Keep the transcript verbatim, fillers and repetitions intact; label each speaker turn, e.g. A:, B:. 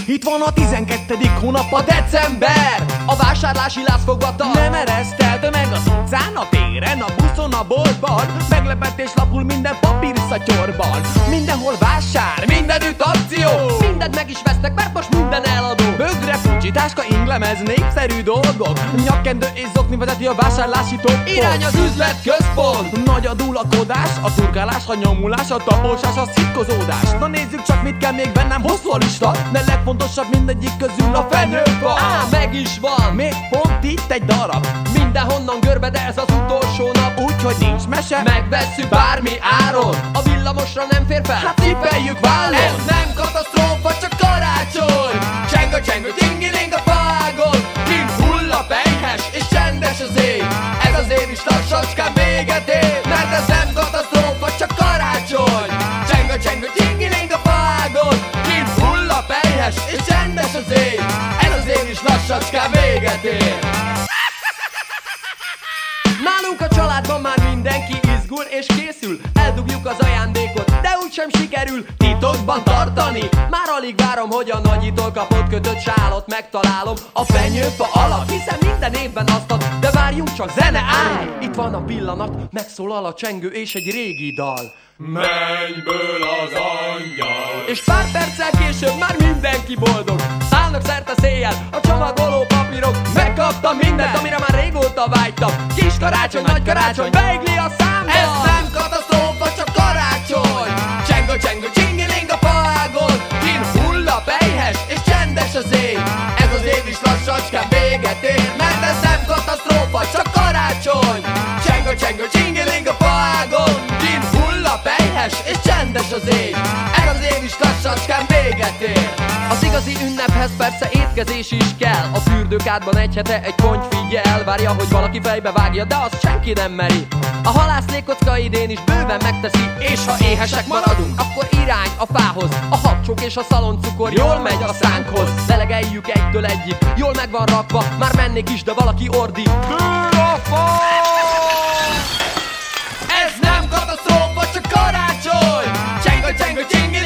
A: Itt van a tizenkettedik hónap, a december.
B: A vásárlási láz fogva
A: Nem eresztelt tömeg az utcán, a téren, a buszon, a boltban. Meglepetés lapul minden papírszatyorban. Mindenhol vásár, mindenütt akció.
B: Mindent meg is vesznek, mert most minden eladó.
A: Bögre, pucsi, táska, inglemez, népszerű dolgok. Nyakkendő és zokni vezeti a vásárlási toppot.
B: Irány az üzletközpont.
A: Nagy a dulakodás, a turkálás, a nyomulás, a taposás, a szitkozódás. Na nézzük csak, mit kell még bennem, hosszú a lista. De legfontosabb mindegyik közül a fenyőfa.
B: Á, meg is van.
A: Még pont itt egy darab.
B: Mindenhonnan görbe, de ez az utolsó nap.
A: Úgyhogy nincs mese,
B: Megvesszük bármi áron. A villamosra nem fér fel,
A: hát cipeljük vállon.
B: ez nem katasztrófa, csak karácsony. Cseng a cseng a csingiling a fágon. Kint hull a pelyhes és csendes az ég. Ez az év is lassacskán véget ér. Mert ez nem katasztrófa, csak karácsony. Cseng a cseng a csingiling a fágon. Kint hull a pelyhes és csendes az ég. Ez az év is lassacskán véget ér. Nálunk a családban már mindenki izgul és készül. Eldugjuk az ajándékot, de úgysem sikerül titokban tartani. Már alig várom, hogy a nagyitól kapott kötött sálat megtalálom a fenyőfa alatt, hiszen minden évben azt ad. De várjunk csak, zene állj! Itt van a pillanat, megszólal a csengő és egy régi dal.
C: Mennyből az angyal.
B: És pár perccel később már mindenki boldog. Szállnak szerte széjjel a csomagoló papírok. Megkaptam mindent, amire már régóta vágytam. Kis karácsony, nagy karácsony, beigli a számba. Ez nem katasztrófa, csak karácsony. Cseng a cseng a csingiling a fágon. Kint hull a pelyhes és csendes az ég. Ez az év is lassacskán véget ér. Mert ez nem katasztrófa, csak karácsony. Cseng a cseng a csingiling a fágon. Kint hull a pelyhes és csendes az ég. Ez az év is lassacskán véget ér. Az igazi ünnephez persze étkezés is kell. A fürdőkádban egy hete egy ponty figyel. Várja, hogy valaki fejbe vágja, de azt senki nem meri. A halászlékkocka idén is bőven megteszi. És ha éhesek maradunk, akkor irány a fához. A habcsok és a szaloncukor jól megy a szánkhoz. Lelegeljük egytől egyig, jól meg van rakva. Már mennék is, de valaki ordít. Bő a fa! Ez nem katasztrófa, csak karácsony. Cseng a cseng a csingili